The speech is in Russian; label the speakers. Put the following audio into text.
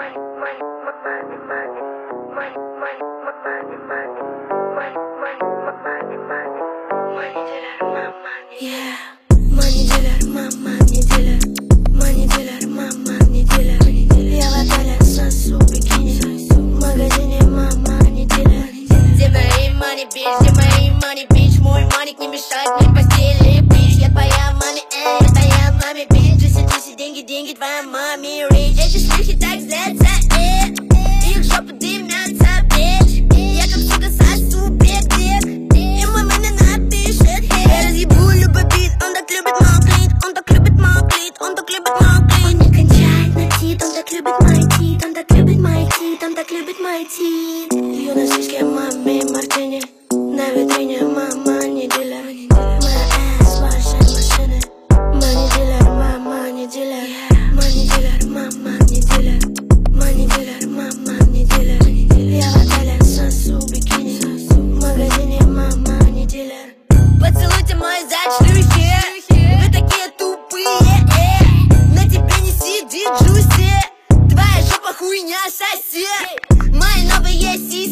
Speaker 1: Money dealer, мама не дилер. Money dealer, мама не дилер. Я в отеле сосу бикини. В магазине мама не дилер.
Speaker 2: Где мои money, bitch, где мои money, bitch? Мой маник не мешает мне в постели, bitch. Я твоя маме, я твоя маме, bitch. Джуси, деньги, деньги, твоя маме, rich. Эти слухи так злятся, их жопы дымятся, bitch. Я как сука сосу бег-бег, и мой маме напишет, я разъебу любой бит. Он так любит мой клит, он так любит мой клит, он так любит мой клит.
Speaker 1: Он не кончает на тит, он так любит мой тит, он так любит мой тит, он так любит мой тит. Пью на сиське маме мартини, на витрине мама не дилер. Моя ass вашей машины. Money dealer, мама не дилер. Money dealer, мама не дилер. Money dealer, мама не дилер. Я в отеле сосу бикини. В магазине мама не дилер.
Speaker 2: Поцелуйте мой зад, шлюхи. Вы такие тупые, на тебе не сидит Джуси. Твоя жопа хуйня, сосед. Мои новые сиськи.